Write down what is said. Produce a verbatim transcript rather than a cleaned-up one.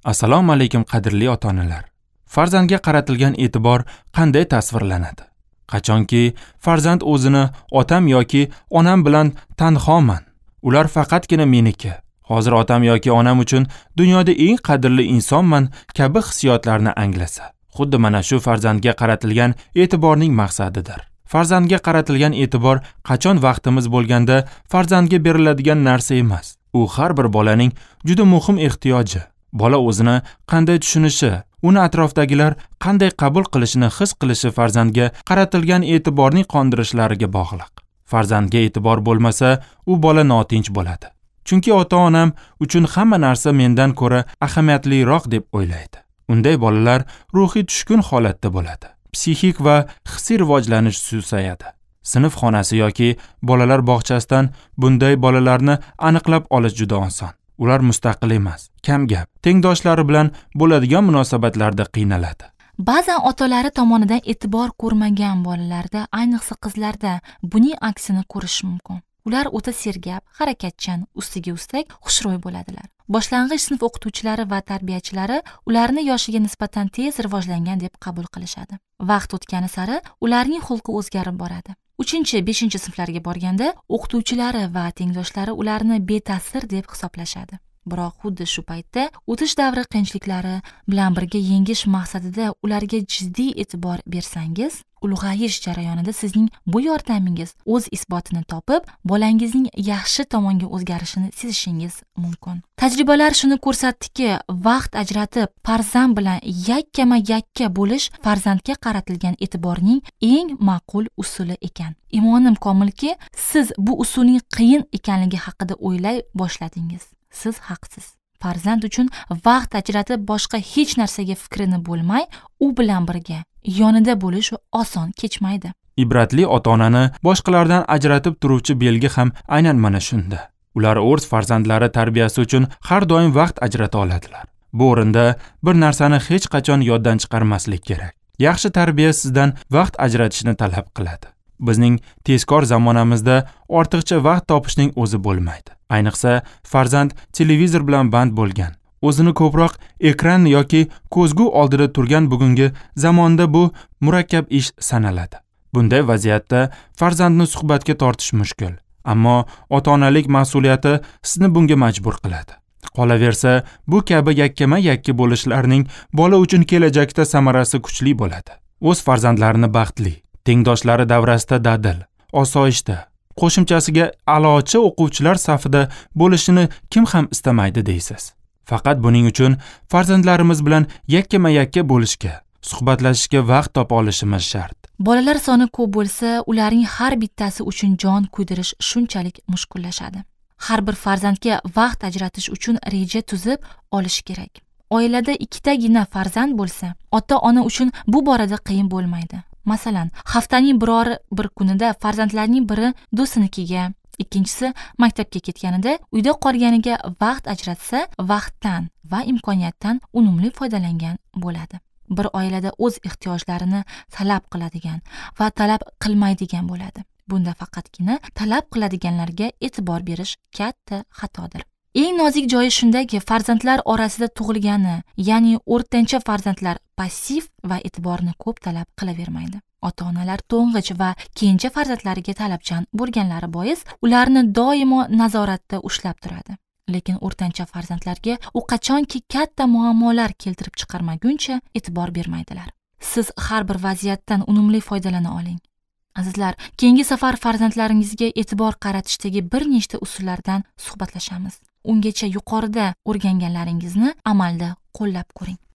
Assalomu alaykum qadrli ota-onalar. Farzandga qaratilgan e'tibor qanday tasvirlanadi? Qachonki farzand o'zini otam yoki onam bilan tanhoman, ular faqatgina meniki. Hozir otam yoki onam uchun dunyoda eng qadrli insonman kabi hissiyotlarni anglasa, xuddi mana shu farzandga qaratilgan e'tiborning maqsadidir. Farzandga qaratilgan e'tibor qachon vaqtimiz bo'lganda farzandga beriladigan narsa emas. U har bir bolaning juda muhim ehtiyoji. Bola o'zini qanday tushunishi, uni atrofdagilar qanday qabul qilishini his qilishi farzandga qaratilgan e'tiborning qondirishlariga bog'liq. Farzandga e'tibor bo'lmasa, u bola notinch bo'ladi. Chunki ota-onam uchun hamma narsa mendan ko'ra ahamiyatliroq deb o'ylaydi. Unday bolalar ruhiy tushkun holatda bo'ladi. Psixik va hissiy rivojlanish susayadi. Sinf xonasi yoki bolalar bog'chasidan bunday bolalarni aniqlab olish juda oson. Ular mustaqil emas, kam gap, tengdoshlari bilan bo'ladigan munosabatlarda qiynaladi. Ba'zan otalari tomonidan e'tibor ko'rmagan bolalarda, ayniqsa qizlarda buning aksini ko'rish mumkin. Ular o'ta sergap, harakatchan, ustiga ustak xushro'y bo'ladilar. Boshlang'ich sinf o'qituvchilari va tarbiyachilari ularni yoshiga nisbatan tez rivojlangan deb qabul qilishadi. Vaqt o'tgani sari ularning xulqi o'zgarib boradi. uchinchi beshinchi sinflarga borganda o'qituvchilari va tengdoshlari ularni beta'sir deb hisoblashadi. Biroq xuddi shu paytda o'tish davri qiyinchiliklari bilan birga yengish maqsadida ularga jiddiy e'tibor bersangiz, ulg'ayish jarayonida sizning bu yordamingiz o'z isbotini topib, bolangizning yaxshi tomonga o'zgarishini sezishingiz mumkin. Tajribalar shuni ko'rsatdiki, vaqt ajratib farzand bilan yakkama-yakka bo'lish farzandga qaratilgan e'tiborning eng ma'qul usuli ekan. Imonim komilki, siz bu usulning qiyin ekanligi haqida o'ylay boshladingiz. Siz haqsiz. Farzand uchun vaqt ajratib boshqa hech narsaga fikrini bo'lmay, u bilan birga yonida bo'lish oson kechmaydi. Ibratli ota-onani boshqalardan ajratib turuvchi belgi ham aynan mana shunda. Ular o'z farzandlari tarbiyasi uchun har doim vaqt ajrata oladilar. Bu o'rinda bir narsani hech qachon yoddan chiqarmaslik kerak. Yaxshi tarbiya sizdan vaqt ajratishni talab qiladi. Bizning tezkor zamonamizda ortiqcha vaqt topishning o'zi bo'lmaydi. Ayniqsa farzand televizor bilan band bo'lgan, o'zini ko'proq ekran yoki ko'zgu oldida turgan bugungi zamonda bu murakkab ish sanaladi. Bunday vaziyatda farzandni suhbatga tortish mushkul, ammo ota-onalik mas'uliyati sizni bunga majbur qiladi. Qolaversa, bu kabi yakkama-yakka bo'lishlarning bola uchun kelajakda samarasi kuchli bo'ladi. O'z farzandlarini baxtli, tengdoshlari davrasida dadil, osoyishta, qo'shimchasiga a'lochi o'quvchilar safida bo'lishini kim ham istamaydi deysiz. Faqat buning uchun farzandlarimiz bilan yakkama-yakka bo'lishga, suhbatlashishga vaqt topa olishimiz shart. Bolalar soni ko'p bo'lsa, ularning har bittasi uchun jon kuydirish shunchalik mushkullashadi. Har bir farzandga vaqt ajratish uchun reja tuzib olish kerak. Oilada ikkitagina farzand bo'lsa, ota-ona uchun bu borada qiyin bo'lmaydi. Masalan, haftaning biror bir kunida farzandlarning biri do'stinikiga, ikkinchisi maktabga ketganida uyda qolganiga vaqt ajratsa, vaqtdan va imkoniyatdan unumli foydalangan bo'ladi. Bir oilada o'z ehtiyojlarini talab qiladigan va talab qilmaydigan bo'ladi. Bunda faqatgina talab qiladiganlarga e'tibor berish katta xatodir. Eng nozik joyi shundaki, farzandlar orasida tug'ilgani, ya'ni o'rtancha farzandlar passiv va e'tiborni ko'p talab qilavermaydi. Ota-onalar to'ng'ich va kenja farzandlariga talabchan bo'lganlari bois ularni doimo nazoratda ushlab turadi. Lekin o'rtancha farzandlarga u qachonki katta muammolar keltirib chiqarmaguncha e'tibor bermaydilar. Siz har bir vaziyatdan unumli foydalana oling. Azizlar, keyingi safar farzandlaringizga e'tibor qaratishdagi bir nechta usullardan suhbatlashamiz. Ungacha yuqorida o'rganganlaringizni amalda qo'llab ko'ring.